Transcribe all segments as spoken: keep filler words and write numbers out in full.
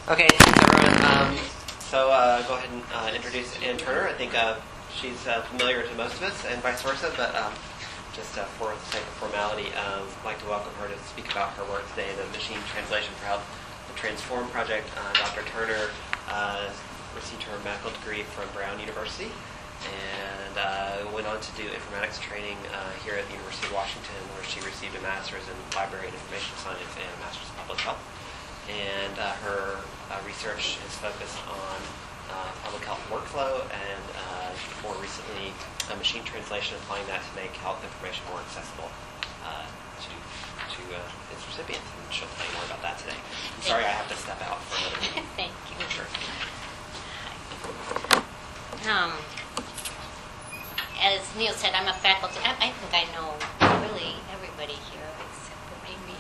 Okay, thanks everyone. Um, so uh, go ahead and uh, introduce Ann Turner. I think uh, she's uh, familiar to most of us and vice versa, but um, just uh, for the sake of formality, um, I'd like to welcome her to speak about her work today, the Machine Translation for Health, the Transform Project. Uh, Doctor Turner uh, received her medical degree from Brown University and uh, went on to do informatics training uh, here at the University of Washington, where she received a master's in library and information science and a master's in public health. And uh, her uh, research is focused on uh, public health workflow and uh, more recently uh, machine translation, applying that to make health information more accessible uh, to to uh, its recipients. And she'll tell you more about that today. I'm sorry I have to step out for another minute. Thank you. Sure. Um, as Neil said, I'm a faculty. I, I think I know really everybody here except for maybe.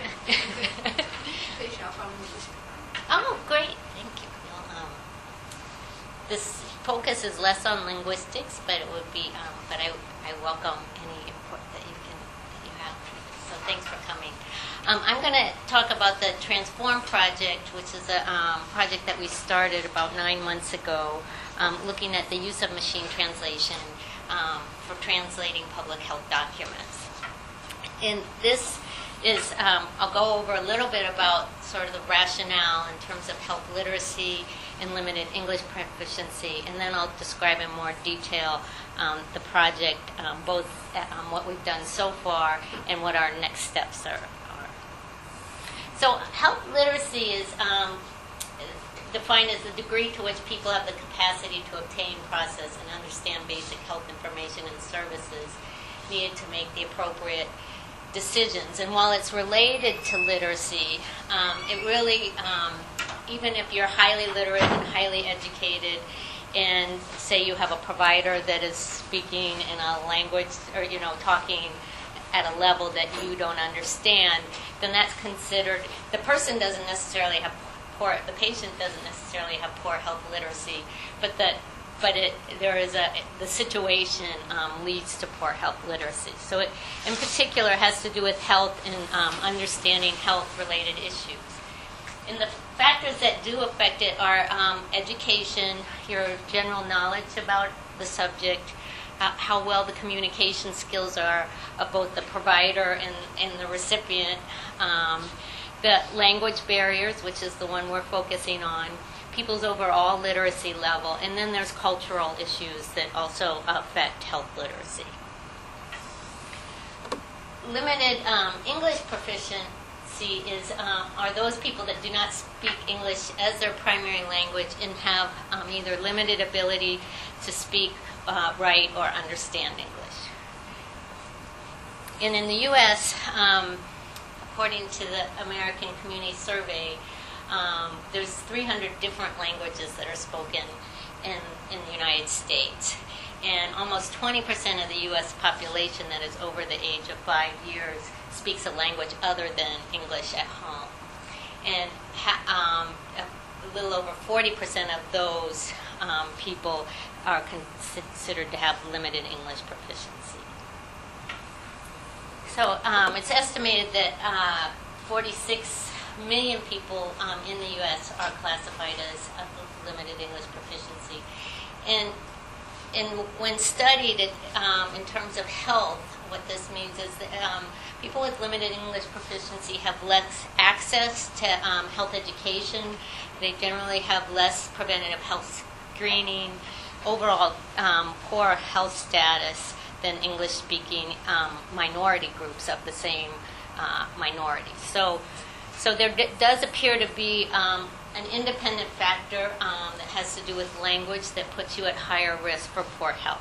Oh, great. Thank you. Well, um, this focus is less on linguistics, but it would be, um, but I, I welcome any input that you can, that you have. So thanks for coming. Um, I'm going to talk about the Transform Project, which is a um, project that we started about nine months ago, um, looking at the use of machine translation um, for translating public health documents. And this is, um, I'll go over a little bit about sort of the rationale in terms of health literacy and limited English proficiency, and then I'll describe in more detail um, the project, um, both um, what we've done so far and what our next steps are. are. So health literacy is um, defined as the degree to which people have the capacity to obtain, process, and understand basic health information and services needed to make the appropriate decisions. And while it's related to literacy, um, it really, um, even if you're highly literate and highly educated, and say you have a provider that is speaking in a language, or you know, talking at a level that you don't understand, then that's considered, the person doesn't necessarily have poor, the patient doesn't necessarily have poor health literacy, but that but it, there is a, the situation um, leads to poor health literacy. So it, in particular, has to do with health and um, understanding health-related issues. And the factors that do affect it are um, education, your general knowledge about the subject, uh, how well the communication skills are of both the provider and, and the recipient, um, the language barriers, which is the one we're focusing on, people's overall literacy level, and then there's cultural issues that also affect health literacy. Limited um, English proficiency is um, are those people that do not speak English as their primary language and have um, either limited ability to speak, uh, write, or understand English. And in the U S, um, according to the American Community Survey, Um, there's three hundred different languages that are spoken in, in the United States. And almost twenty percent of the U S population that is over the age of five years speaks a language other than English at home. And ha- um, a little over forty percent of those um, people are considered to have limited English proficiency. So um, it's estimated that uh, forty-six million people um, in the U S are classified as uh, limited English proficiency. And, and when studied it, um, in terms of health, what this means is that um, people with limited English proficiency have less access to um, health education. They generally have less preventative health screening, overall um, poor health status than English-speaking um, minority groups of the same uh, minority. So So there d- does appear to be um, an independent factor um, that has to do with language that puts you at higher risk for poor health.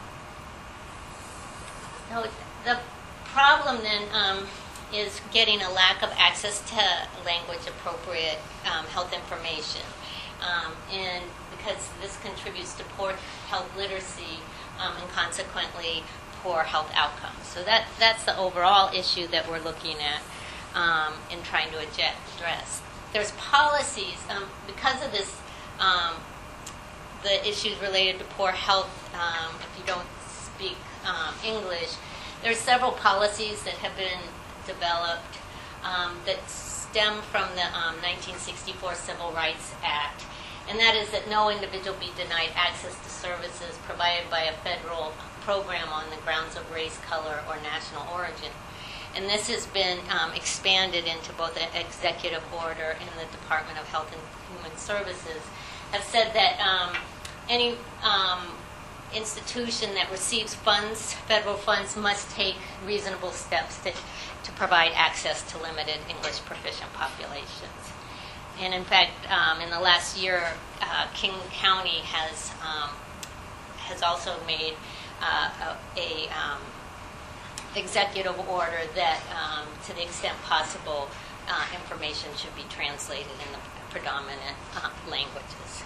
So the problem then um, is getting a lack of access to language-appropriate um, health information. Um, and because this contributes to poor health literacy um, and consequently poor health outcomes. So that that's the overall issue that we're looking at. Um, in trying to address. There's policies, um, because of this, um, the issues related to poor health, um, if you don't speak um, English, there's several policies that have been developed um, that stem from the um, nineteen sixty-four Civil Rights Act, and that is that no individual be denied access to services provided by a federal program on the grounds of race, color, or national origin. And this has been um, expanded into both an executive order and the Department of Health and Human Services have said that um, any um, institution that receives funds, federal funds, must take reasonable steps to, to provide access to limited English proficient populations. And in fact, um, in the last year, uh, King County has um, has also made uh, a, a um, executive order that, um, to the extent possible, uh, information should be translated in the predominant uh, languages.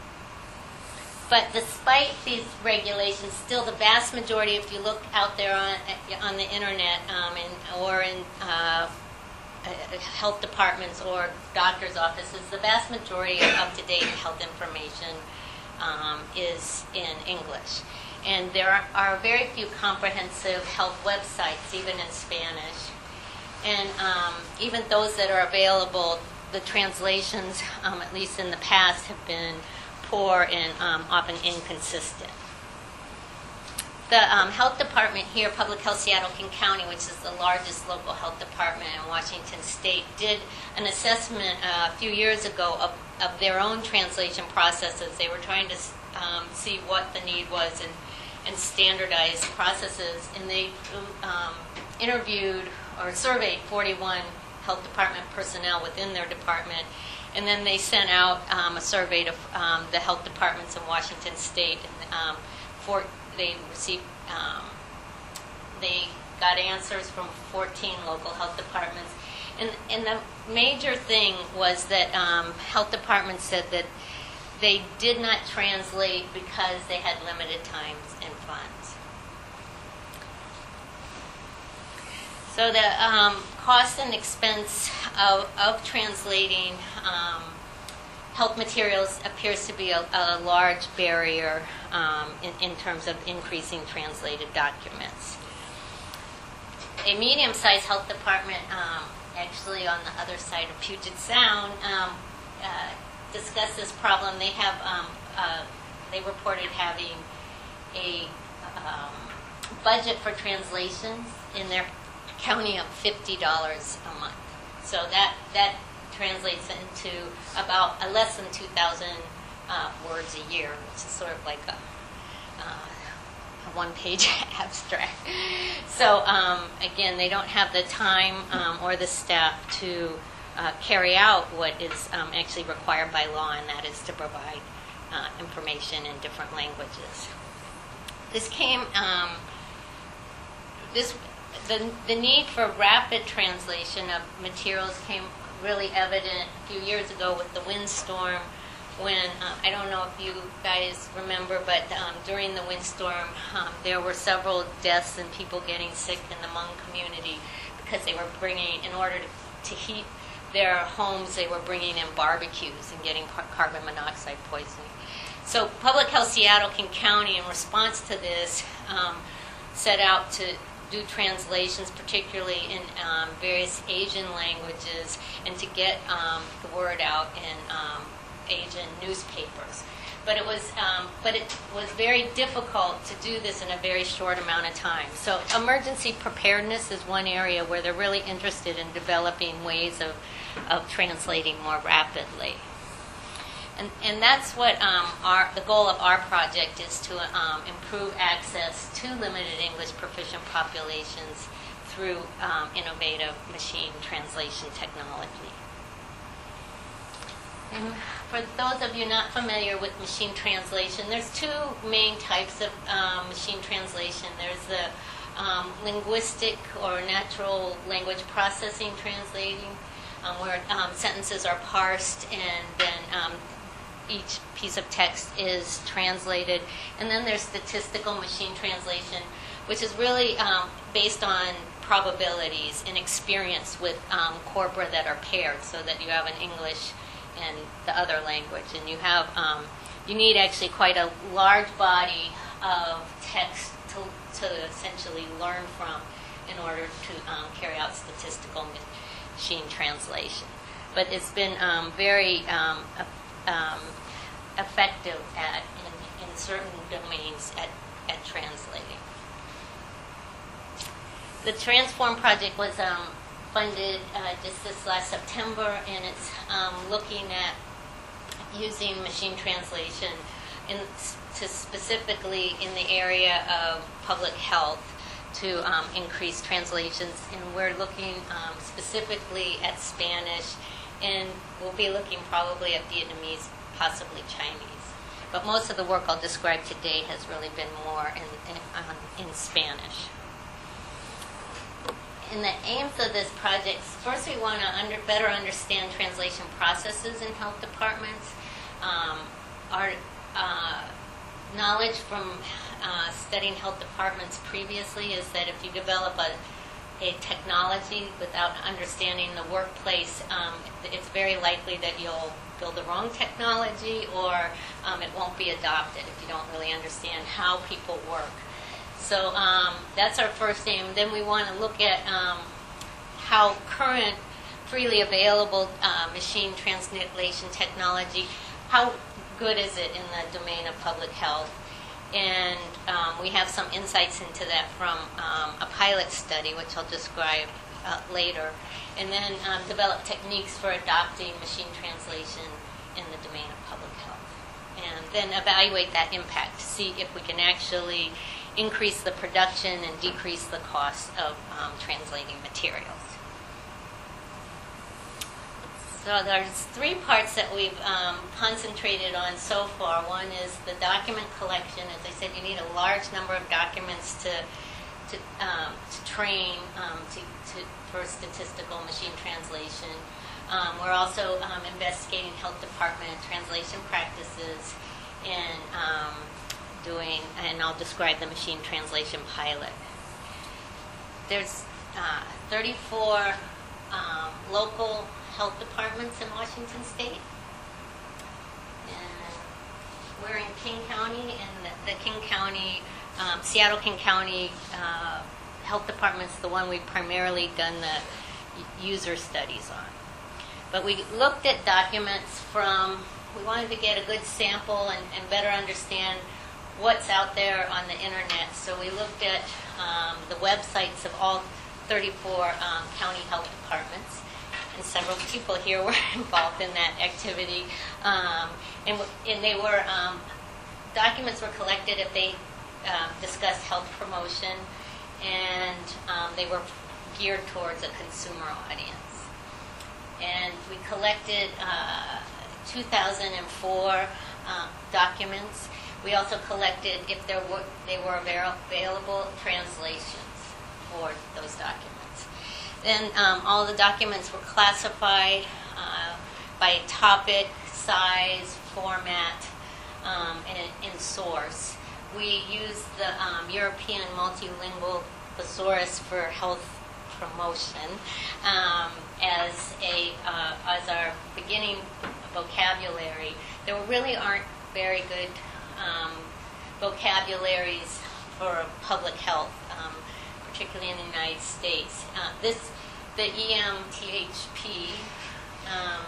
But despite these regulations, still the vast majority, if you look out there on on the internet um, and, or in uh, health departments or doctors' offices, the vast majority of up-to-date health information um, is in English. And there are, are very few comprehensive health websites, even in Spanish. And um, even those that are available, the translations, um, at least in the past, have been poor and um, often inconsistent. The um, health department here, Public Health Seattle King County, which is the largest local health department in Washington State, did an assessment uh, a few years ago of, of their own translation processes. They were trying to um, see what the need was and, and standardize processes, and they um, interviewed or surveyed forty-one health department personnel within their department, and then they sent out um, a survey to um, the health departments in Washington State. And, um, for, they received, um, they got answers from fourteen local health departments. And, and the major thing was that um, health departments said that they did not translate because they had limited times and funds. So the um, cost and expense of, of translating um, health materials appears to be a, a large barrier um, in, in terms of increasing translated documents. A medium-sized health department, um, actually on the other side of Puget Sound, um, uh, discussed this problem. They have, um, uh, they reported having a um, budget for translations in their county of fifty dollars a month. So that that translates into about uh, less than two thousand uh, words a year, which is sort of like a, uh, a one-page abstract. So um, again, they don't have the time um, or the staff to uh, carry out what is um, actually required by law, and that is to provide uh, information in different languages. This came, um, this the the need for rapid translation of materials came really evident a few years ago with the windstorm, when uh, I don't know if you guys remember, but um, during the windstorm um, there were several deaths and people getting sick in the Hmong community because they were bringing, in order to, to heat their homes, they were bringing in barbecues and getting par- carbon monoxide poisoning. So Public Health Seattle King County, in response to this, um, set out to do translations, particularly in um, various Asian languages, and to get um, the word out in um, Asian newspapers. But it was, um, but it was very difficult to do this in a very short amount of time. So emergency preparedness is one area where they're really interested in developing ways of, of translating more rapidly. And, and that's what um, our, the goal of our project is, to um, improve access to limited English proficient populations through um, innovative machine translation technology. And for those of you not familiar with machine translation, there's two main types of um, machine translation. There's the um, linguistic or natural language processing translating, um, where um, sentences are parsed and then um, each piece of text is translated. And then there's statistical machine translation, which is really um, based on probabilities and experience with um, corpora that are paired, so that you have an English and the other language, and you have um, you need actually quite a large body of text to, to essentially learn from in order to um, carry out statistical machine translation. but it's been um, very um, um, effective at in, in certain domains at, at translating. The Transform project was um, funded uh, just this last September, and it's um, looking at using machine translation in, to specifically in the area of public health to um, increase translations. And we're looking um, specifically at Spanish, and we'll be looking probably at Vietnamese, possibly Chinese. But most of the work I'll describe today has really been more in, in, um, in Spanish. In the aims of this project, first we want to under, better understand translation processes in health departments. Um, our uh, knowledge from uh, studying health departments previously is that if you develop a, a technology without understanding the workplace, um, it's very likely that you'll build the wrong technology, or um, it won't be adopted if you don't really understand how people work. So um, that's our first aim. Then we want to look at um, how current freely available uh, machine translation technology, how good is it in the domain of public health? And um, we have some insights into that from um, a pilot study, which I'll describe uh, later. And then um, develop techniques for adopting machine translation in the domain of public health. And then evaluate that impact to see if we can actually increase the production and decrease the cost of um, translating materials. So there's three parts that we've um, concentrated on so far. One is the document collection. As I said, you need a large number of documents to to, um, to train um, to, to, for statistical machine translation. Um, we're also um, investigating health department translation practices and um, doing, and I'll describe the machine translation pilot. There's uh, thirty-four um, local health departments in Washington State. And we're in King County, and the, the King County, um, Seattle King County uh, Health Department's the one we've primarily done the user studies on. But we looked at documents from, we wanted to get a good sample and, and better understand what's out there on the internet. So we looked at um, the websites of all thirty-four um, county health departments, and several people here were involved in that activity. Um, and, and they were, um, documents were collected if they um, discussed health promotion, and um, they were geared towards a consumer audience. And we collected uh, two thousand four uh, documents. We also collected if there were they were avail- available translations for those documents. Then um, all the documents were classified uh, by topic, size, format, um, and, and source. We used the um, European Multilingual Thesaurus for Health Promotion um, as a uh, as our beginning vocabulary. There really aren't very good um, vocabularies for public health, um, particularly in the United States. Uh, this the E M T H P um,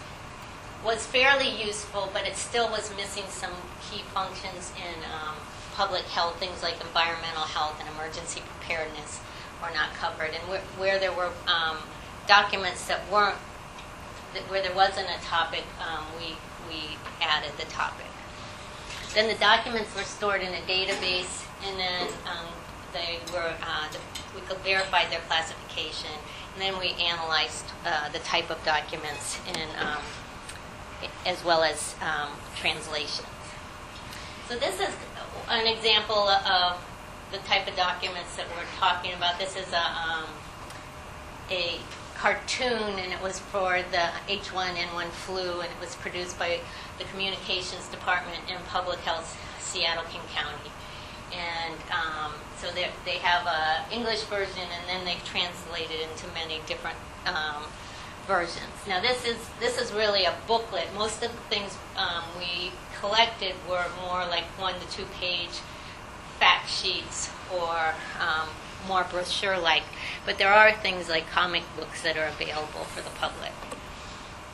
was fairly useful, but it still was missing some key functions in um, public health. Things like environmental health and emergency preparedness were not covered. And where, where there were um, documents that weren't, that where there wasn't a topic, um, we we added the topic. Then the documents were stored in a database, and then um, they were uh, the, we could verify their classification, and then we analyzed uh, the type of documents in, um, as well as um, translations. So this is an example of the type of documents that we're talking about. This is a um, a cartoon, and it was for the H one N one flu, and it was produced by the Communications Department in Public Health, Seattle King County. And um, so they they have a English version, and then they've translated into many different um, versions. Now this is this is really a booklet. Most of the things um, we collected were more like one to two page fact sheets or um, more brochure-like, but there are things like comic books that are available for the public.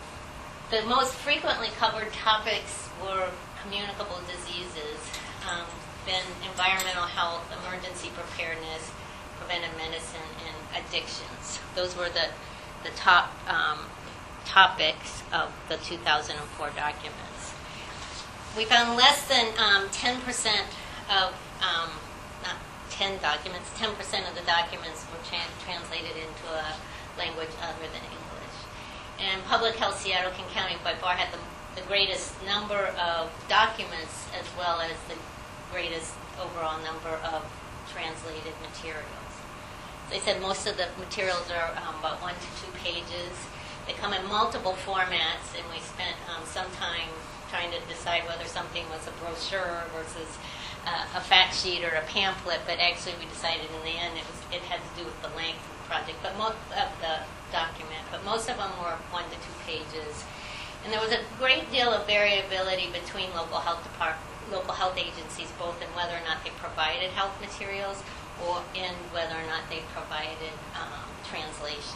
the most frequently covered topics were communicable diseases, um, then environmental health, emergency preparedness, preventive medicine, and addictions. Those were the, the top um, topics of the two thousand four documents. We found less than um, ten percent of, um, not ten documents, ten percent of the documents were tra- translated into a language other than English. And Public Health Seattle King County by far had the, the greatest number of documents as well as the greatest overall number of translated materials. They said most of the materials are um, about one to two pages. They come in multiple formats, and we spent um, some time trying to decide whether something was a brochure versus uh, a fact sheet or a pamphlet, but actually we decided in the end it was it had to do with the length of the project, but most of the document, but most of them were one to two pages. And there was a great deal of variability between local health department, local health agencies, both in whether or not they provided health materials or in whether or not they provided um, translations.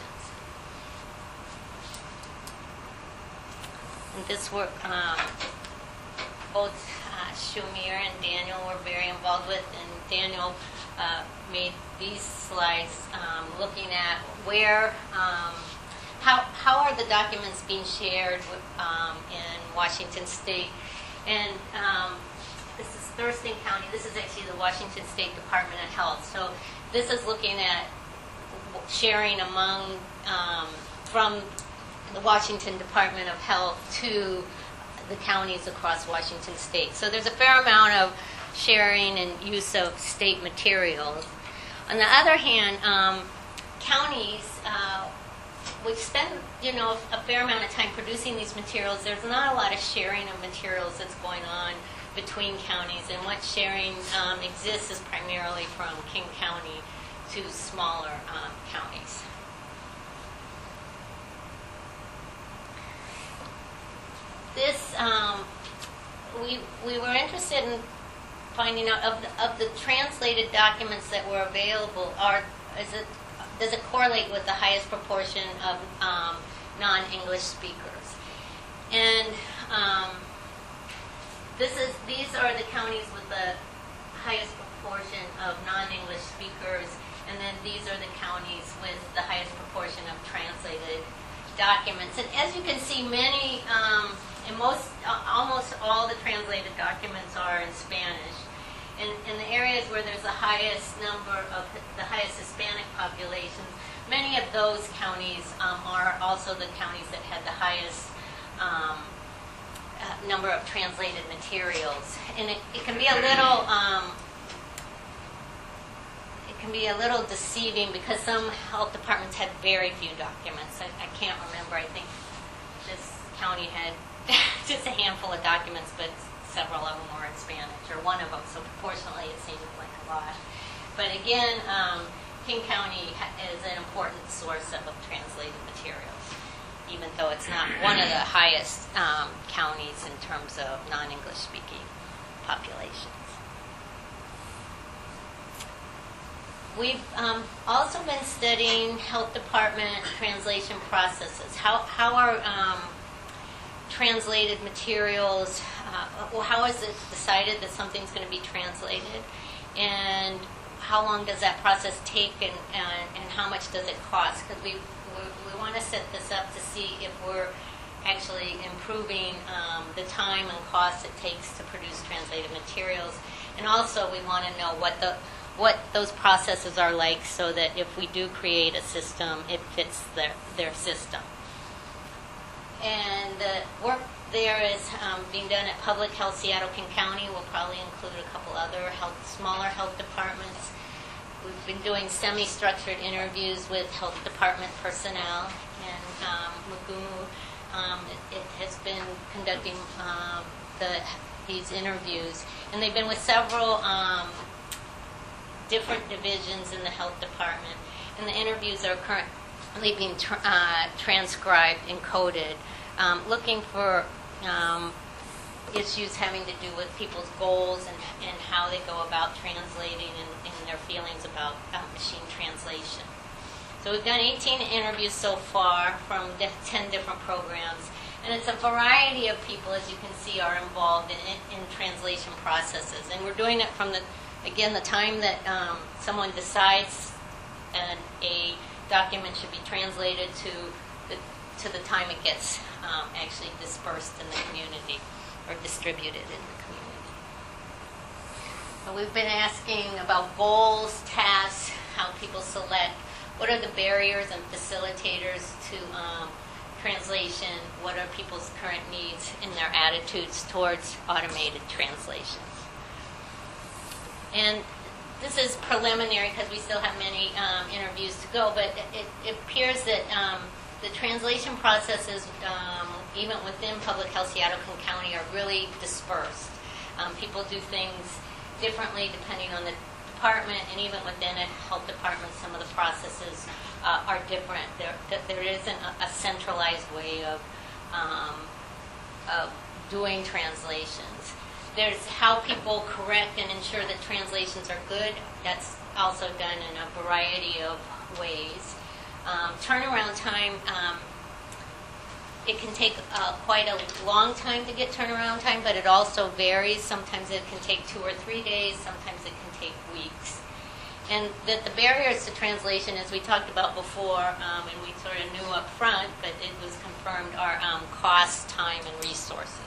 And this work, um, both uh, Shumir and Daniel were very involved with, and Daniel uh, made these slides um, looking at where, um, how, how are the documents being shared with, um, in Washington State. And um, this is Thurston County. This is actually the Washington State Department of Health. So this is looking at sharing among, um, from the Washington Department of Health to the counties across Washington State. So there's a fair amount of sharing and use of state materials. On the other hand, um, counties, uh, we spend, you know, a fair amount of time producing these materials. There's not a lot of sharing of materials that's going on between counties, and what sharing um, exists is primarily from King County to smaller um, counties. This, um, we we were interested in finding out of the, of the translated documents that were available. Are is it does it correlate with the highest proportion of um, non-English speakers? And um, this is these are the counties with the highest proportion of non-English speakers, and then these are the counties with the highest proportion of translated documents. And as you can see, many, um, and most, uh, almost all the translated documents are in Spanish. In, in the areas where there's the highest number of the highest Hispanic populations, many of those counties um, are also the counties that had the highest um, uh, number of translated materials. And it, it can be a little, um, it can be a little deceiving because some health departments had very few documents. I, I can't remember. I think this county had just a handful of documents, but several of them were in Spanish, or one of them, so proportionally it seemed like a lot. But again, um, King County ha- is an important source of, of translated materials, even though it's not one of the highest um, counties in terms of non-English speaking populations. We've um, also been studying health department translation processes. How, how are um, translated materials, uh, well, how is it decided that something's going to be translated, and how long does that process take, and, and, and how much does it cost? Because we, we we want to set this up to see if we're actually improving um, the time and cost it takes to produce translated materials, and also we want to know what the what those processes are like, so that if we do create a system, it fits their their system. And the work there is um, being done at Public Health Seattle King County. We'll probably include a couple other health, smaller health departments. We've been doing semi-structured interviews with health department personnel, and um, Mugumu um, it, it has been conducting um, the these interviews, and they've been with several um, different divisions in the health department, and the interviews are current. Being tr- uh, transcribed and coded, um, looking for um, issues having to do with people's goals and, and how they go about translating and, and their feelings about uh, machine translation. So we've done eighteen interviews so far from ten different programs, And it's a variety of people, as you can see, are involved in, in translation processes. And we're doing it from the, again, the time that um, someone decides an, a document should be translated to the, to the time it gets um, actually dispersed in the community or distributed in the community. So we've been asking about goals, tasks, how people select, what are the barriers and facilitators to um, translation, what are people's current needs and their attitudes towards automated translations. And this is preliminary because we still have many um, interviews to go, but it, it appears that um, the translation processes, um, even within Public Health Seattle County, are really dispersed. Um, people do things differently depending on the department, and even within a health department, some of the processes uh, are different. There, there isn't a, a centralized way of, um, of doing translations. There's how people correct and ensure that translations are good. That's also done in a variety of ways. Um, turnaround time, um, it can take uh, quite a long time to get turnaround time, but it also varies. Sometimes it can take two or three days. Sometimes it can take weeks. And that the barriers to translation, as we talked about before, um, and we sort of knew up front, but it was confirmed, are um, cost, time, and resources.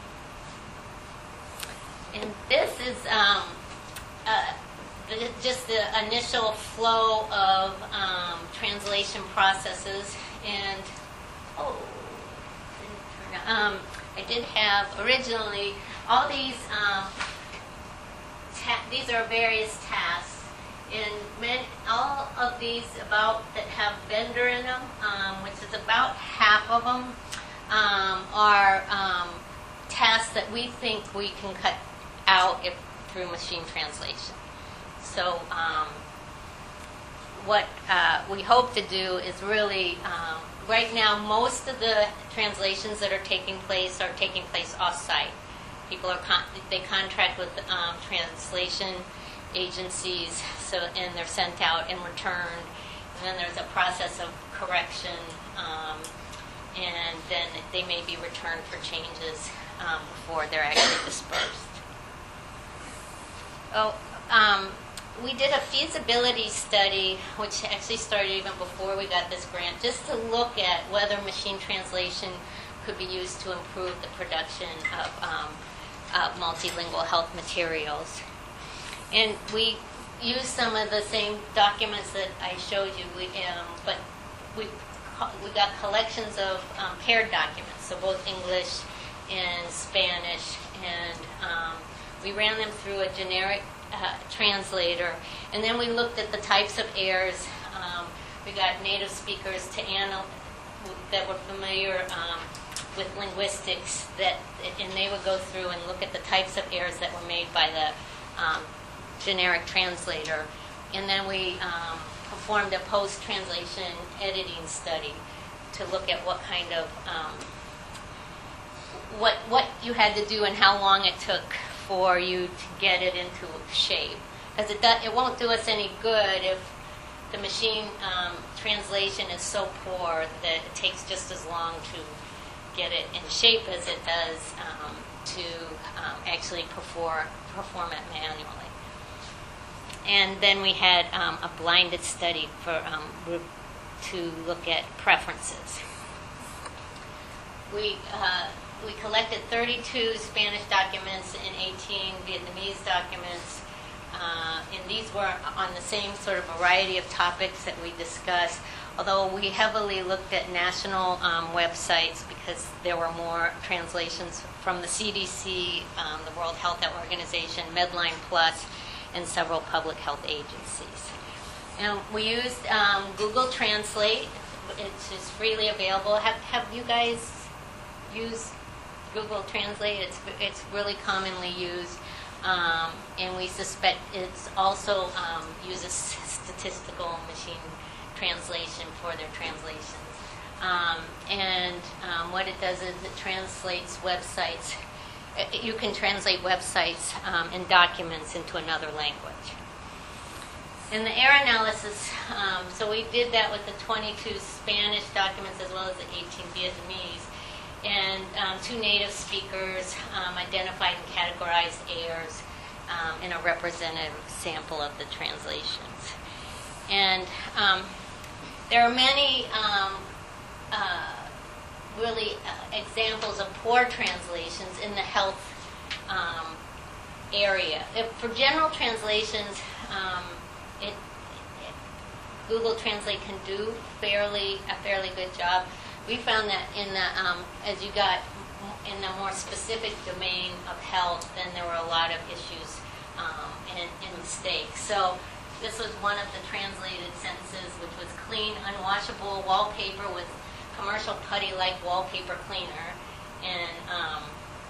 And this is um, uh, the, just the initial flow of um, translation processes. And, oh, didn't turn out. Um, I did have originally all these, um, ta- these are various tasks. And many, all of these about that have vendor in them, um, which is about half of them, um, are um, tasks that we think we can cut out if, through machine translation. So um, what uh, we hope to do is really, um, right now, most of the translations that are taking place are taking place off-site. People are con- they contract with um, translation agencies, so and they're sent out and returned, and then there's a process of correction, um, and then they may be returned for changes um, before they're actually dispersed. Oh, um, we did a feasibility study, which actually started even before we got this grant, just to look at whether machine translation could be used to improve the production of um, uh, multilingual health materials. And we used some of the same documents that I showed you, we, um, but we we got collections of um, paired documents, so both English and Spanish, and um, we ran them through a generic uh, translator, and then we looked at the types of errors. Um, we got native speakers to anal- that were familiar um, with linguistics, that, and they would go through and look at the types of errors that were made by the um, generic translator, and then we um, performed a post-translation editing study to look at what kind of um, what what you had to do and how long it took for you to get it into shape, because it does, it won't do us any good if the machine um, translation is so poor that it takes just as long to get it in shape as it does um, to um, actually perform perform it manually. And then we had um, a blinded study for um, to look at preferences. We uh, we collected thirty-two Spanish documents and eighteen Vietnamese documents, uh, and these were on the same sort of variety of topics that we discussed. Although we heavily looked at national um, websites because there were more translations from the C D C, um, the World Health Organization, Medline Plus, and several public health agencies. And we used um, Google Translate. It's just freely available. Have Have you guys used Google Translate? It's it's really commonly used, um, and we suspect it's also um, uses statistical machine translation for their translations. Um, and um, what it does is it translates websites. You can translate websites um, and documents into another language. In the error analysis, um, so we did that with the twenty-two Spanish documents as well as the eighteen Vietnamese. and um, two native speakers um, identified and categorized errors um, in a representative sample of the translations. And um, there are many um, uh, really uh, examples of poor translations in the health um, area. If, for general translations, um, it, it, Google Translate can do fairly a fairly good job. We found that in the um, as you got in the more specific domain of health, then there were a lot of issues um, and, and mistakes. So this was one of the translated sentences, which was clean, unwashable wallpaper with commercial putty-like wallpaper cleaner, and um,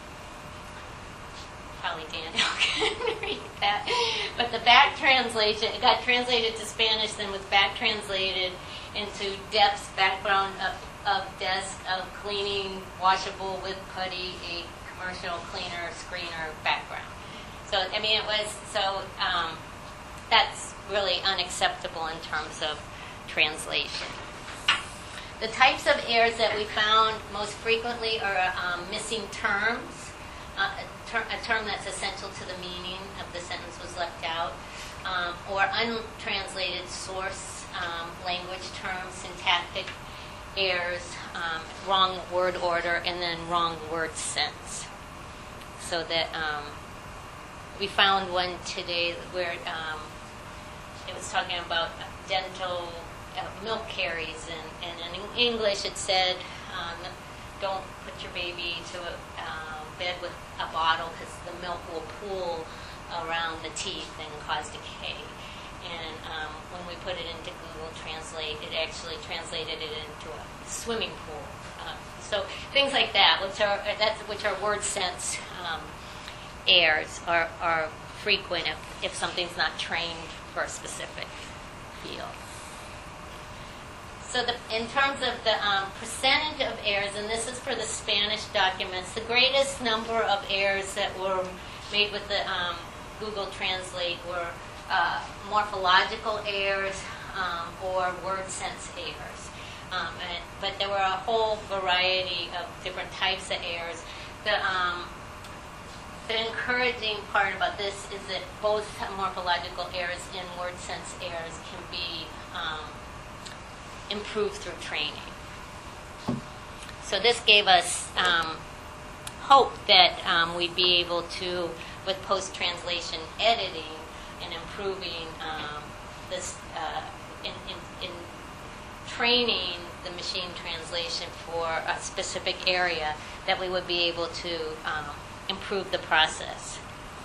probably Daniel can read that. But the back translation, it got translated to Spanish, then was back translated into Depp's background of, of desk of cleaning, washable with putty, a commercial cleaner, screener background. So, I mean, it was, so um, that's really unacceptable in terms of translation. The types of errors that we found most frequently are um, missing terms, uh, a, ter- a term that's essential to the meaning of the sentence was left out, um, or untranslated source um, language terms, syntactic errors, um, wrong word order, and then wrong word sense. So that um, we found one today where um, it was talking about dental uh, milk caries, and, and in English it said, um, don't put your baby to a uh, bed with a bottle because the milk will pool around the teeth and cause decay. And um, when we put it into Google Translate, it actually translated it into a swimming pool. Uh, so things like that, which are that's which are word sense um, errors, are, are frequent if, if something's not trained for a specific field. So the, in terms of the um, percentage of errors, and this is for the Spanish documents, the greatest number of errors that were made with the um, Google Translate were uh, morphological errors um, or word sense errors. Um, and, but there were a whole variety of different types of errors. The, um, the encouraging part about this is that both morphological errors and word sense errors can be um, improved through training. So this gave us um, hope that um, we'd be able to, with post-translation editing and improving um, this, uh, in, in, in training the machine translation for a specific area, that we would be able to um, improve the process.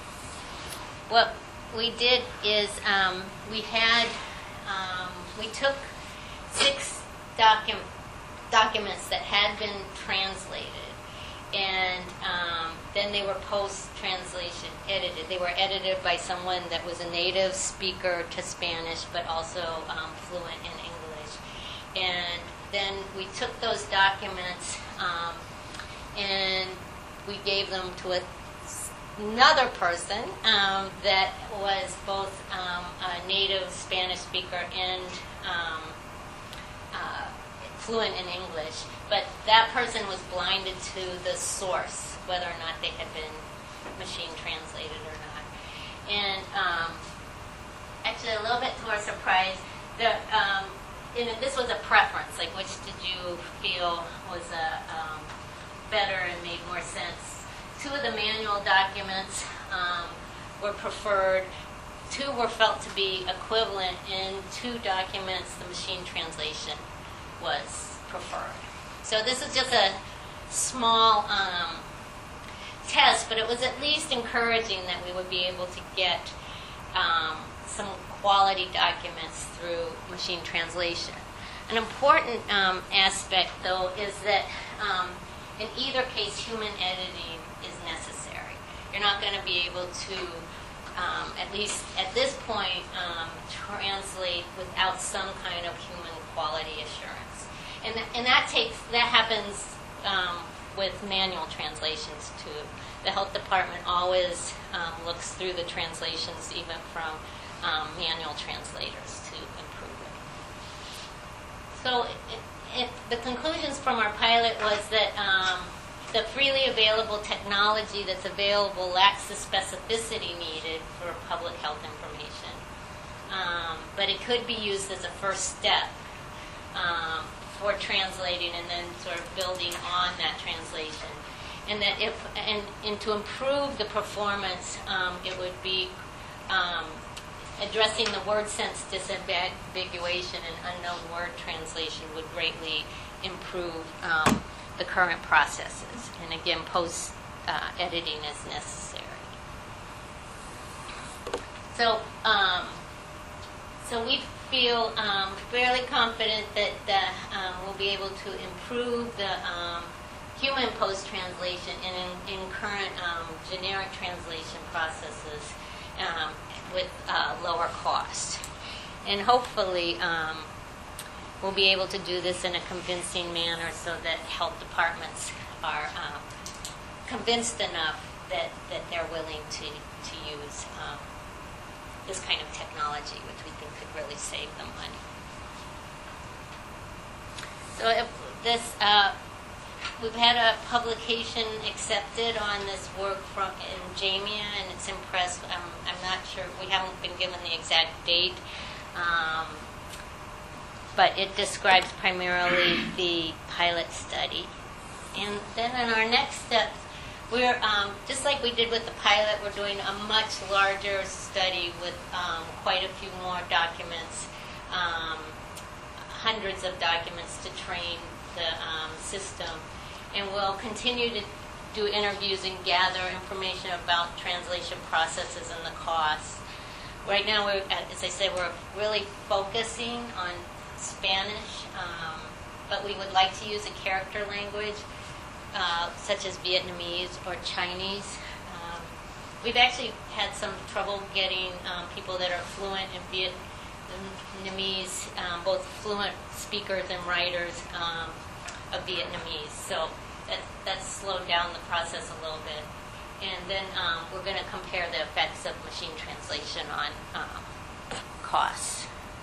What we did is um, we had, um, we took six docu- documents that had been translated, and um, then they were post-translation edited. They were edited by someone that was a native speaker to Spanish, but also um, fluent in English. And then we took those documents um, and we gave them to a, another person um, that was both um, a native Spanish speaker and um, uh, fluent in English. But that person was blinded to the source, whether or not they had been machine translated or not. And um, actually, a little bit to our surprise, the um, and this was a preference, like which did you feel was a, um, better and made more sense. Two of the manual documents um, were preferred. Two were felt to be equivalent. In two documents, the machine translation was preferred. So this is just a small um, test, but it was at least encouraging that we would be able to get um, some quality documents through machine translation. An important um, aspect, though, is that um, in either case, human editing is necessary. You're not going to be able to, um, at least at this point, um, translate without some kind of human quality assurance. And, th- and that takes that happens um, with manual translations too. The health department always um, looks through the translations, even from um, manual translators, to improve it. So it, it, the conclusions from our pilot was that um, the freely available technology that's available lacks the specificity needed for public health information. Um, but it could be used as a first step um, for translating and then sort of building on that translation. And that if and, and to improve the performance, um, it would be um, addressing the word sense disambiguation and unknown word translation would greatly improve um, the current processes. And again, post uh, editing is necessary. So, um, so we feel um, fairly confident that uh, um, we'll be able to improve the um, human post-translation and in, in current um, generic translation processes um, with uh, lower cost. And hopefully um, we'll be able to do this in a convincing manner so that health departments are um, convinced enough that, that they're willing to, to use um, this kind of technology, which we think could really save them money. So if this, uh, we've had a publication accepted on this work from in JAMIA, and it's impressed. I'm, I'm not sure, we haven't been given the exact date, um, but it describes primarily the pilot study. And then in our next steps, we're, um, just like we did with the pilot, we're doing a much larger study with um, quite a few more documents, um, hundreds of documents to train the um, system. And we'll continue to do interviews and gather information about translation processes and the costs. Right now, we're, as I said, we're really focusing on Spanish, um, but we would like to use a character language, uh, such as Vietnamese or Chinese. Um, we've actually had some trouble getting um, people that are fluent in Vietnamese, um, both fluent speakers and writers um, of Vietnamese. So that, that's slowed down the process a little bit. And then um, we're going to compare the effects of machine translation on um, costs.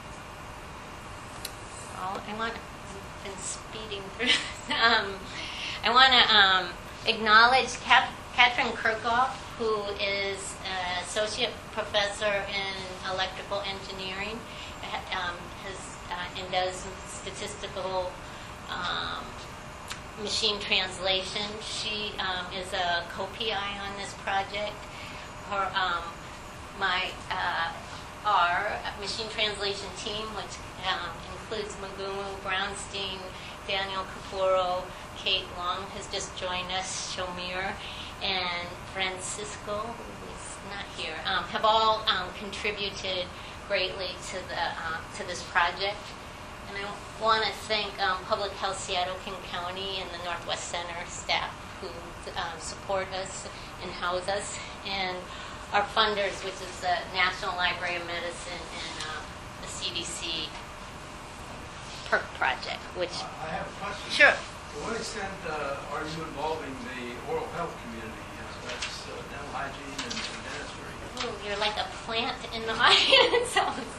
Oh, I want, I've been speeding through. um, I want to um, acknowledge Kat, Katrin Kirchhoff, who is an associate professor in electrical engineering, um, has, uh, and does statistical um, machine translation. She um, is a co-P I on this project. Her, um, my, uh, our machine translation team, which um, includes Magumu Brownstein, Daniel Capuro, Kate Long has just joined us, Shomir, and Francisco, who is not here, um, have all um, contributed greatly to the uh, to this project. And I want to thank um, Public Health Seattle-King County and the Northwest Center staff who um, support us and house us, and our funders, which is the National Library of Medicine and uh, the C D C PERC project, which... Uh, I have a question. Sure. To what extent uh, are you involving the oral health community? Uh, that's uh, dental hygiene and, and dentistry. Ooh, you're like a plant in the audience.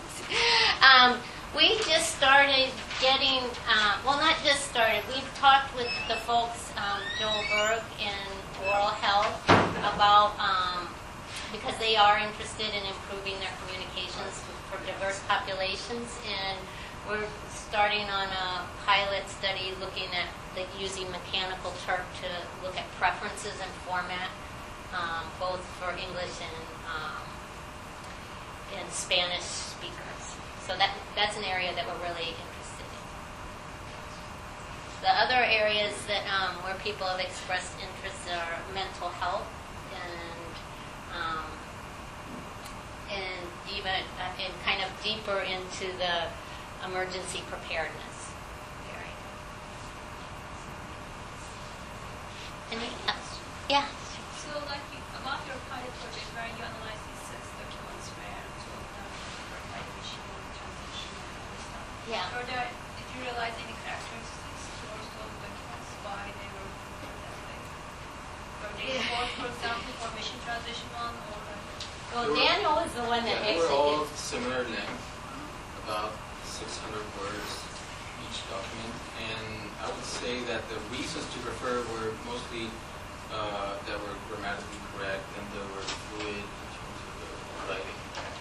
um, we just started getting, uh, well, not just started. We've talked with the folks, um, Joel Berg in oral health, about, um, because they are interested in improving their communications for diverse populations, and we're starting on a pilot study looking at the, using Mechanical Turk to look at preferences and format, um, both for English and um, and Spanish speakers. So that that's an area that we're really interested in. The other areas that um, where people have expressed interest are mental health and um, and even uh, and kind of deeper into the emergency preparedness area. Anything else? Yeah. So, like, you, about your pilot project where you analyze these six documents where two of them were like machine translation and other stuff. Yeah. Were there, did you realize any characteristics towards those documents, why they were put that way? Were they more, for example, for machine translation one, or like... Well, Daniel was the one that Yeah, they actually were all did. similar length, about six hundred words each document, and I would say that the reasons to refer were mostly uh, that were grammatically correct and they were fluid in terms of the writing.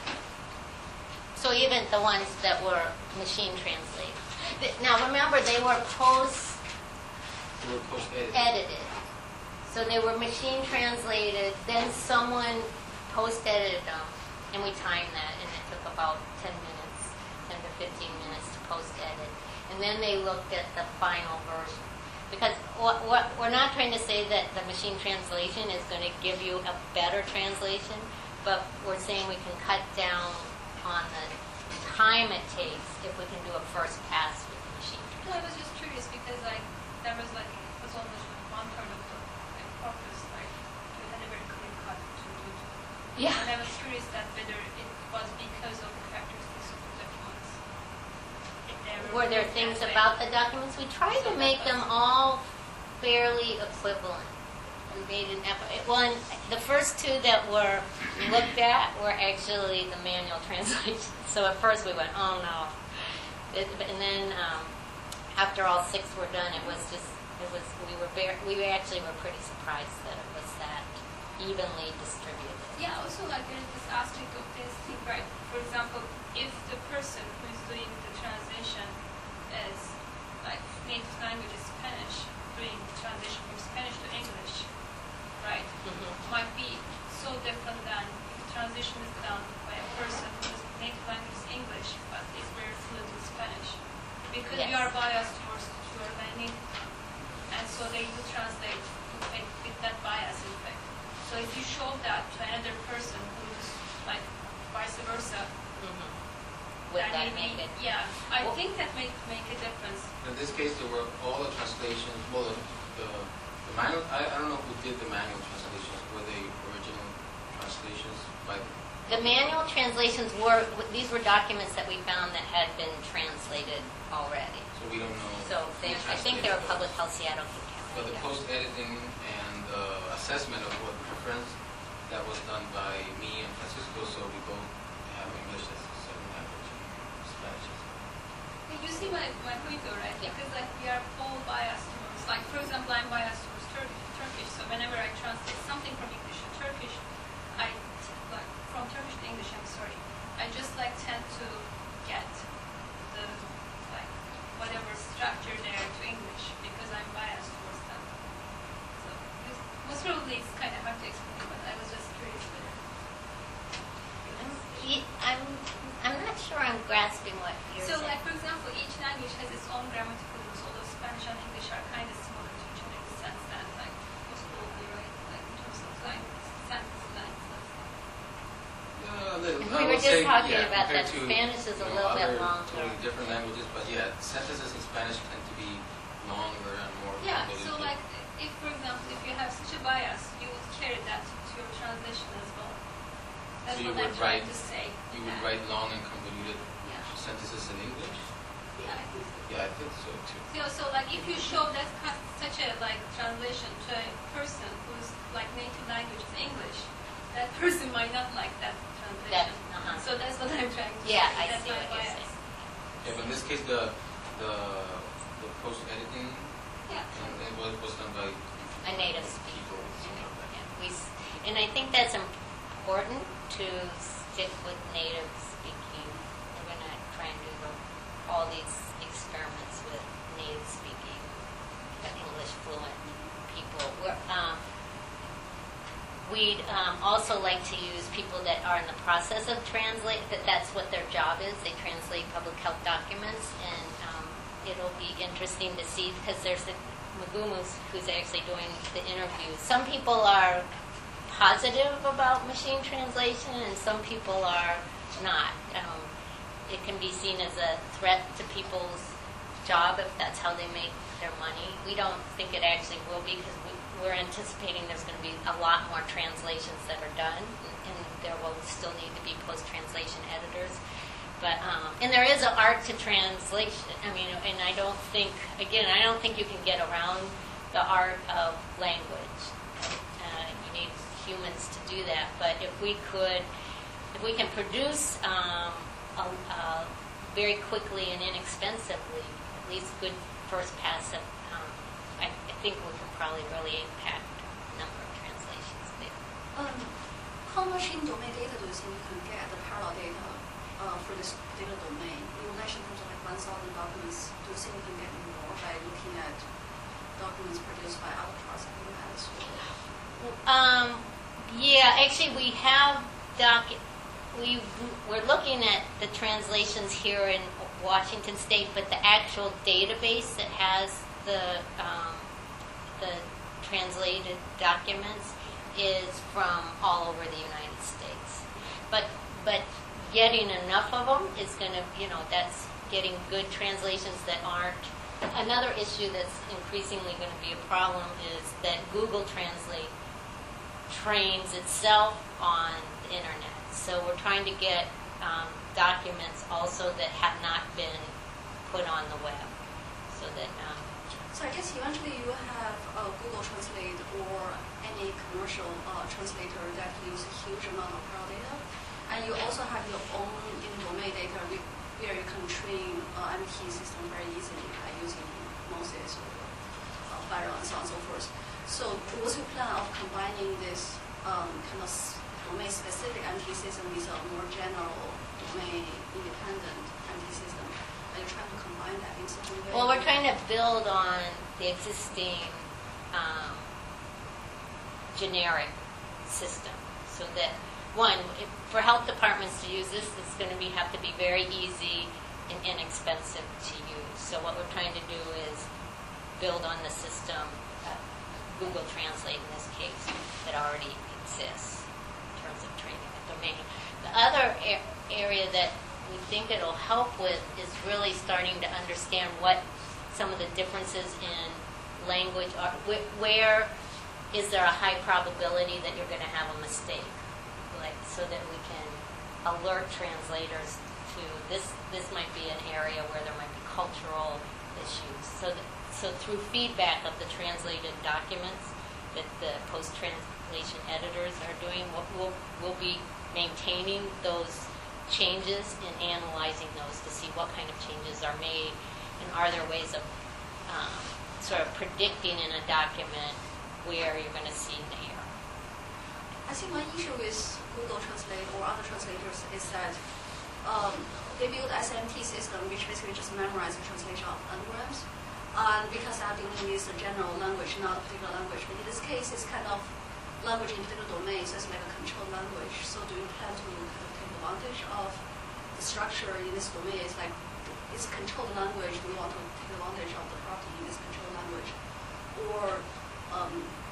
So even the ones that were machine translated. Th- Now remember, they were post They were post-edited. edited. So they were machine translated, then someone post-edited them, and we timed that, and it took about ten minutes, ten to fifteen minutes to post-edit. And then they looked at the final version. Because what, what, we're not trying to say that the machine translation is going to give you a better translation, but we're saying we can cut down on the time it takes if we can do a first pass with the machine. No, I was just curious because like there was like it was almost like one part of the like purpose, like you had a very clear cut to do it. Yeah. And I was curious that whether it was because of the characteristics of the documents. If they Were there things that way. about the documents? We tried to So make that them was- all fairly equivalent. We made an effort. Well, and the first two that were looked at were actually the manual translations. So at first we went, oh no. It- And then um, after all six were done, it was just, it was, we were very, we actually were pretty surprised that it was that evenly distributed. Yeah, also like there is this aspect of this thing, right? For example, if the person who is doing the translation is like native language is Spanish, doing the translation from Spanish to English, right? Mhm. Might be so different than if the translation is done by a person whose native language is English but is very fluent in Spanish. Because we Yes. are biased towards your native, and so they do translate with, with that bias in fact. So if you show that to another person who's like vice versa, Mhm. Would then that maybe- make it? Yeah, I Well- think that make make a difference. In this case, there were all the translations, well, the, the, the manual, I, I don't know who did the manual translations, were they original translations by, The manual translations were, these were documents that we found that had been translated already. so we don't know. So they, who I think they were translated Public those. Health Seattle. But the post-editing and uh, assessment of what preference, that was done by me and Francisco, so we both have English as a second language and Spanish as a You see my, my point though, right? Yeah. Because like we are all biased towards, like for example, I'm biased towards Turkish, Turkish. So whenever I translate something from English to Turkish, I like from Turkish to English. I'm sorry. I just like tend to get the like whatever structure there to English because I'm biased towards them. So this, most probably it's kind of hard to explain, but I was just curious whether. Ye- I'm, I'm not sure I'm grasping what you're So, saying. like, for example, each language has its own grammatical rules, although Spanish and English are kind of similar to each other in the sense that, like, most probably, right, like, in terms of language, sentence length, let's say. Yeah, a little. We I were would just say, talking yeah, about compared that to, Spanish is a you know, little bit other longer. Totally different languages, but yeah, sentences in Spanish tend to be longer and more Yeah, convoluted. so, like, if, for example, if you have such a bias, you would carry that to your translation as well. That's So you what I'm would trying write- to say. You would Yeah. write long and convoluted Yeah. sentences in English? Yeah, I think so. Yeah, I think so too. So, so like if you show that kind- such a like translation to a person whose like native language is English, that person might not like that That, translation. uh-huh. So that's what I'm trying to Yeah, say. I That's see my what you're bias. saying. Yeah, but in this case, the the the post editing Yeah. and it was, was done by A native speaker. people. something like that. Yeah, we, s- and I think that's important to stick with native speaking. We're going to try and do the, all these experiments with native speaking, uh, English fluent people. We're, um, we'd um, also like to use people that are in the process of translate, that that's what their job is. They translate public health documents, and um, it'll be interesting to see because there's a Magumus who's actually doing the interviews. Some people are positive about machine translation, and some people are not. Um, it can be seen as a threat to people's job if that's how they make their money. We don't think it actually will be because we, we're anticipating there's going to be a lot more translations that are done, and there will still need to be post-translation editors. But um, and there is an art to translation. I mean, and I don't think, again, I don't think you can get around the art of language. Uh, you need humans to do that. But if we could, if we can produce um, a, a very quickly and inexpensively a least good first pass at, um, I, I think we can probably really impact a number of translations there. Um, how much in-domain data do you think you can get, the parallel data, uh, for this data domain? You mentioned something like one thousand documents. Do you think you can get more by looking at documents produced by other parts of the U S? Um, yeah, actually we have doc. We we're looking at the translations here in Washington State, but the actual database that has the um, the translated documents is from all over the United States. But but getting enough of them is going to, you know, that's getting good translations that aren't. Another issue that's increasingly going to be a problem is that Google Translate trains itself on the internet. So we're trying to get um, documents also that have not been put on the web, so that. Um, so I guess eventually you have uh, Google Translate or any commercial uh, translator that use a huge amount of parallel data, and you also have your own in-domain data where you can train uh, M T system very easily by using Moses or uh, Byron and so on and so forth. So what's your plan of combining this um, kind of domain-specific M T system with a more general domain-independent M T system? Are you trying to combine that in such a way? Well, we're trying to build on the existing um, generic system, so that one, if, for health departments to use this, it's going to be have to be very easy and inexpensive to use. So what we're trying to do is build on the system, uh, Google Translate in this case, that already exists in terms of training the domain. The other a- area that we think it'll help with is really starting to understand what some of the differences in language are. Wh- where is there a high probability that you're going to have a mistake? Like, so that we can alert translators to this. This might be an area where there might be cultural issues. So, that, so through feedback of the translated documents that the post-translation editors are doing, we'll, we'll, we'll be maintaining those changes and analyzing those to see what kind of changes are made, and are there ways of um, sort of predicting in a document where you're going to see an error. I think one issue with Google Translate or other translators is that um, they build S M T system, which basically just memorize the translation of anagrams, and because I'm dealing with a general language, not a particular language. But in this case, it's kind of language in particular domains, so it's like a controlled language. So do you plan to kind of take advantage of the structure in this domain? It's like it's controlled language. We want to take advantage of the property in this controlled language, or um,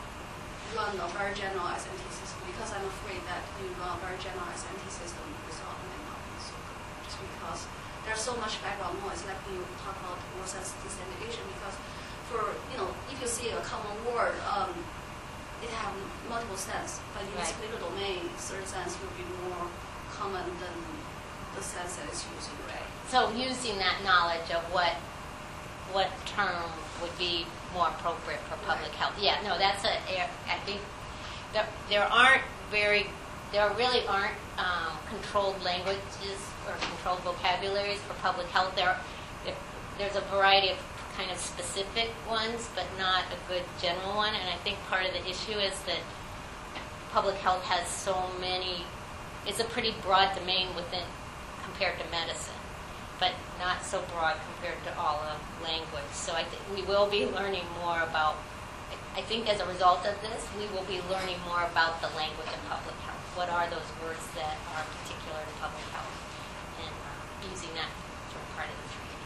run a very general S M T system, because I'm afraid that you run a very general S M T system without may not be so good, just because there's so much background noise. Like when you talk about word sense dissemination, because for, you know, if you see a common word, um, it have multiple sense, but in this Right. particular domain, certain sense will be more common than the sense that it's using. Right. So using that knowledge of what what term would be more appropriate for public Right. health. Yeah, no, that's a, I think there, there aren't very, there really aren't um, controlled languages or controlled vocabularies for public health. There, there, there's a variety of kind of specific ones, but not a good general one. And I think part of the issue is that public health has so many, it's a pretty broad domain within, compared to medicine, but not so broad compared to all of language. So I think we will be learning more about, I think as a result of this, we will be learning more about the language of public health. What are those words that are particular to public health? And uh, using that for part of the training.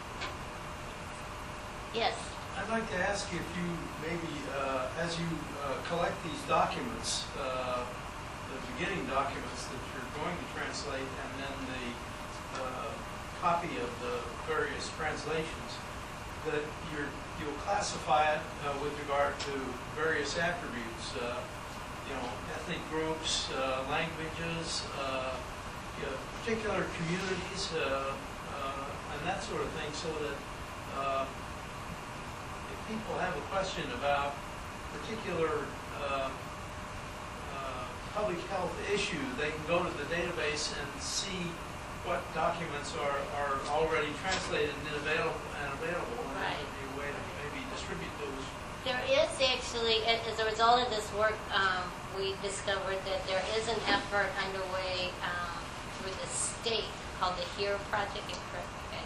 Yes? I'd like to ask you if you maybe, uh, as you uh, collect these documents, uh, the beginning documents that you're going to translate, and then the uh, copy of the various translations, that you're, you'll classify it uh, with regard to various attributes, uh, you know, ethnic groups, uh, languages, uh, you know, particular communities, uh, uh, and that sort of thing, so that uh, if people have a question about particular uh, uh, public health issue, they can go to the database and see what documents are, are already translated and available, and available, and there Right. would be a way to maybe distribute those. There is actually, a- as a result of this work, um, we discovered that there is an effort underway um, through the state called the HERE Project, and correct me guys,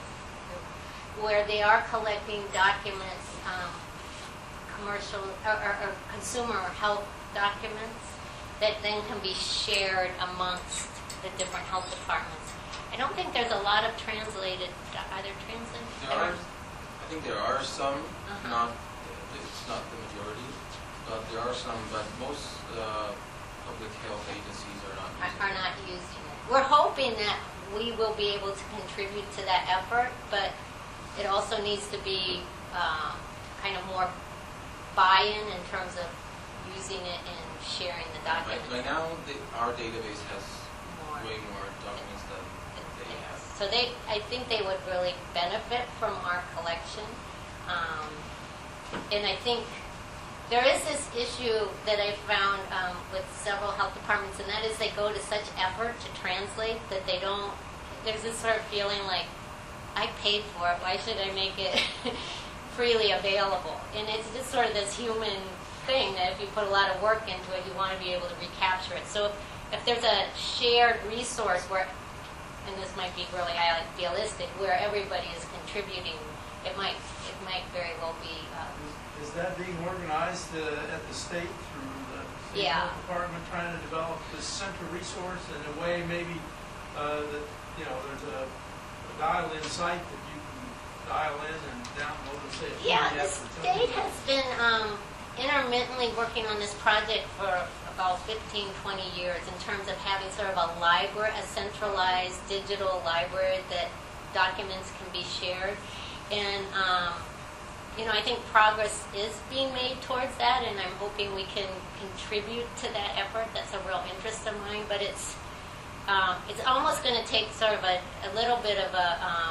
where they are collecting documents, um, commercial or, or, or consumer health documents that then can be shared amongst the different health departments. I don't think there's a lot of translated, are there translated? There are, I think there are some, Uh-huh. not, it's not the majority, but there are some, but most uh, public health agencies are not are using are it. not using it. We're hoping that we will be able to contribute to that effort, but it also needs to be uh, kind of more buy-in in terms of using it and sharing the Right, documents. right now, the, our database has more. way more documents than they have. So they, I think they would really benefit from our collection. Um, and I think there is this issue that I found um, with several health departments, and that is they go to such effort to translate that they don't, there's this sort of feeling like, I paid for it, why should I make it freely available? And it's just sort of this human thing that if you put a lot of work into it, you want to be able to recapture it. So if, if there's a shared resource where, and this might be really idealistic, where everybody is contributing, it might it might very well be. Um, Is, is that being organized uh, at the state through the state Yeah. health department, trying to develop this central resource in a way maybe uh, that, you know, there's a, a dial-in site that you can dial in and download and say, it's yeah, P D the F or state something. has been um, intermittently working on this project for about fifteen, twenty years in terms of having sort of a library, a centralized digital library that documents can be shared. And, um, you know, I think progress is being made towards that, and I'm hoping we can contribute to that effort. That's a real interest of mine, but it's um, it's almost going to take sort of a, a little bit of a um,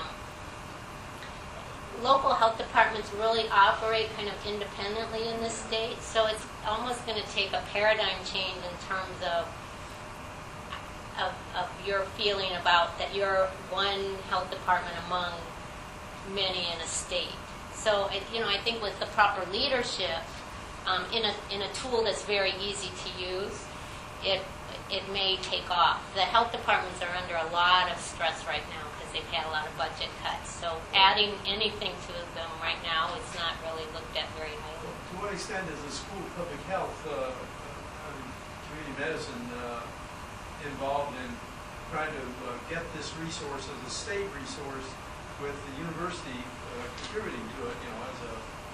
local health departments really operate kind of independently in this state, so it's almost going to take a paradigm change in terms of, of of your feeling about that you're one health department among many in a state. So, I- you know, I think with the proper leadership, um, in a in a tool that's very easy to use, it it may take off. The health departments are under a lot of stress right now because they've had a lot of budget cuts. So, adding anything to them right now is not really looked at very highly. To what extent is the School of Public Health, uh, uh, and community medicine, uh, involved in trying to uh, get this resource as a state resource, with the university uh, contributing to it, you know, as a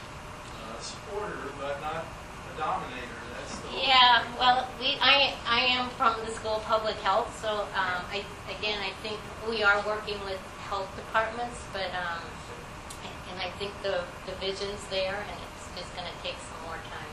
uh, supporter, but not a dominator? That's the whole Yeah, thing. well, we I I am from the School of Public Health, so um, I again I think we are working with health departments, but um, and I think the the vision's there, and it's just going to take some more time.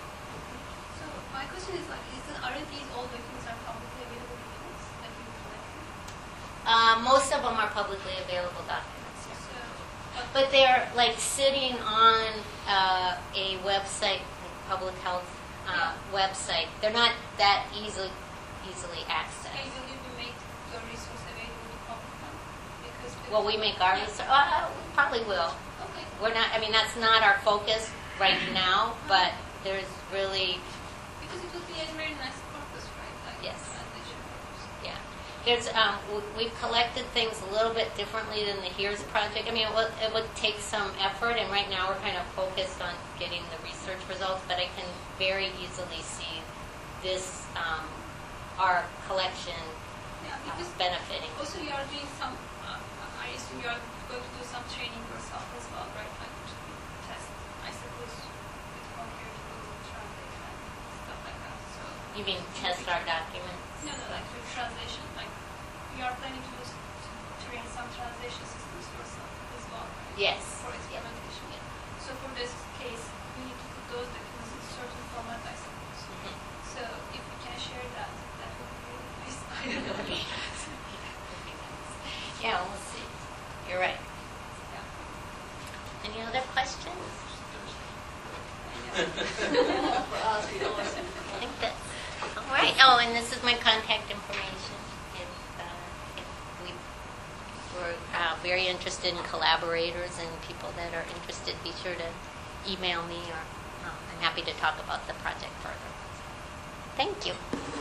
So my question is like, is it, aren't these all documents are publicly available documents that you collected? Uh, most of them are publicly available documents, yeah. So, but But they're like sitting on uh, a website, public health uh, website. They're not that easily easily accessed. okay, will you make your resource available to public now? Because Well, we make our Yeah. research. Uh, we probably will. Okay. We're not. I mean, that's not our focus right now. But there's really, Because it would be a very nice purpose, right? Like Yes. translation purpose. yeah. There's. Um, w- we've collected things a little bit differently than the HERES project. I mean, it would, it would take some effort, and right now we're kind of focused on getting the research results. But I can very easily see this, um, our collection Yeah, uh, because benefiting. also you are doing some, uh, I assume you are going to do some training yourself as well, right? Like to test, I suppose, with compared to translation and stuff like that. So, You mean test our documents? no, no, like with translation, like you are planning to, do, s- to train some translation systems yourself as well, right? Yes. For experimentation. Yeah. So for this case, we need to put those documents in certain format, I suppose. Mhm. So if we can share that, that would be really nice. I don't know. Yeah, we'll see. You're right. Yeah. Any other questions? For us, we don't want to. I think that's all right. Oh, and this is my contact information. If, uh, if we interested in collaborators and people that are interested, be sure to email me, or um, I'm happy to talk about the project further. Thank you.